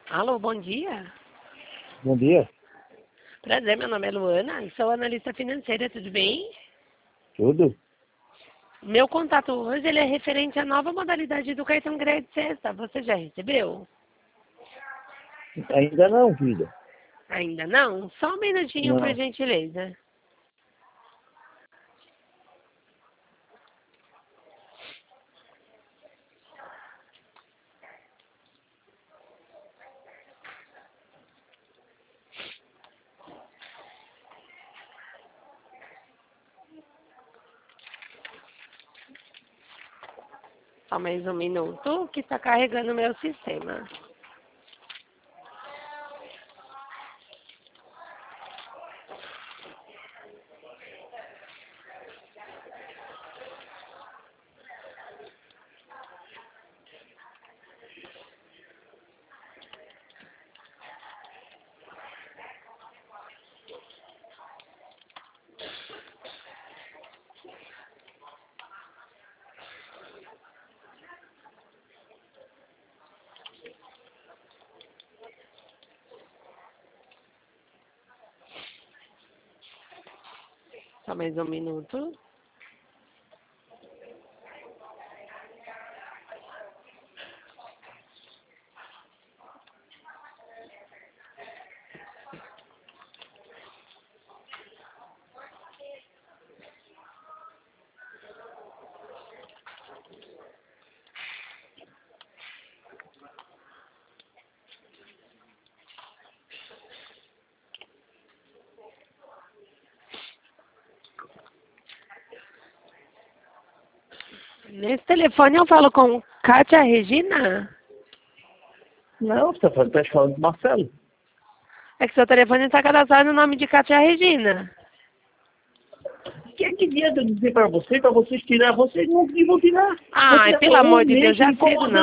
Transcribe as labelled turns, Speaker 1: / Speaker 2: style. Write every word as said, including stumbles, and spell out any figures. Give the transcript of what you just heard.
Speaker 1: Alô, bom dia.
Speaker 2: Bom dia.
Speaker 1: Prazer, meu nome é Luana, sou analista financeira, tudo bem?
Speaker 2: Tudo?
Speaker 1: Meu contato hoje ele é referente à nova modalidade do cartão crédito Sexta. Você já recebeu?
Speaker 2: Ainda não, filha.
Speaker 1: Ainda não? Só um minutinho, por
Speaker 2: Não.
Speaker 1: gentileza. Só mais um minuto que está carregando o meu sistema. Só mais um minuto. Nesse telefone eu falo com Kátia Regina?
Speaker 2: Não, você está tá falando do Marcelo.
Speaker 1: É que seu telefone está cadastrado no nome de Kátia Regina.
Speaker 2: O que é que adianta eu dizer para você, para vocês tirar? Vocês não vão tirar.
Speaker 1: Ai,
Speaker 2: Você
Speaker 1: pelo
Speaker 2: é
Speaker 1: amor
Speaker 2: um
Speaker 1: de
Speaker 2: mês
Speaker 1: Deus, já
Speaker 2: me
Speaker 1: cedo não.